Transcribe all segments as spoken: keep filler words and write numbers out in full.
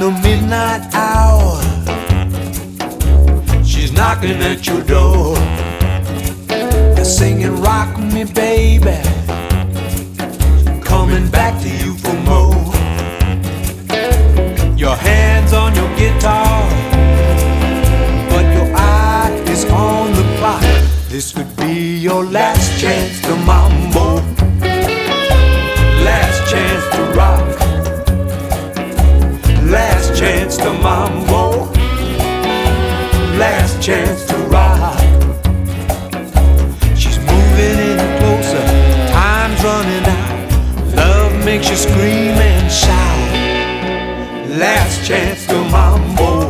the midnight hour, she's knocking at your door. They're singing, rock me baby, coming back to you for more. Your hands on your guitar, but your eye is on the clock. This could be your last chance to mambo, last chance to rock, last chance to mambo, last chance to rock. She's moving in closer, time's running out. Love makes you scream and shout. Last chance to mambo.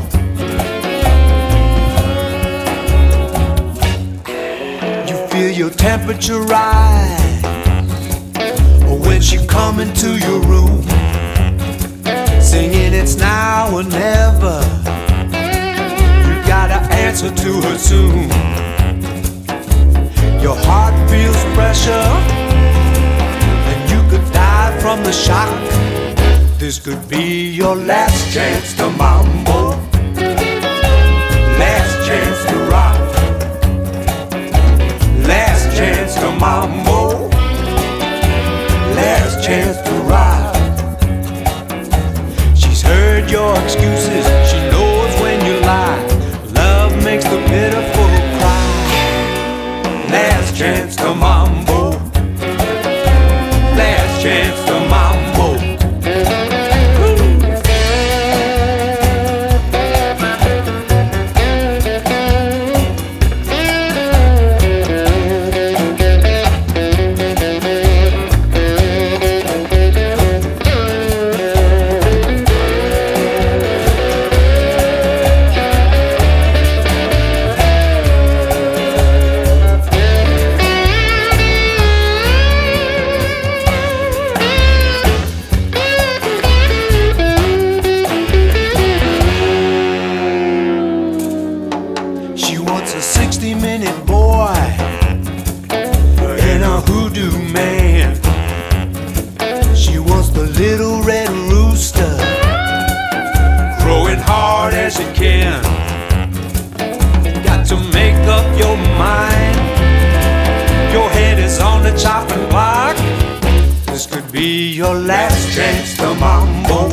You feel your temperature rise, or when she come into your room, singing it's now or never. You gotta answer to her soon. Your heart feels pressure, and you could die from the shock. This could be your last chance to mambo, last chance to rock, last chance to mambo, last chance to rock. She's heard your excuses, she knows when you lie. Love makes the pitiful cry. Last chance to mambo, last chance to mambo. sixty minute boy and a hoodoo man. She wants the little red rooster crowing hard as it can. Got to make up your mind, your head is on the chopping block. This could be your last chance to mambo,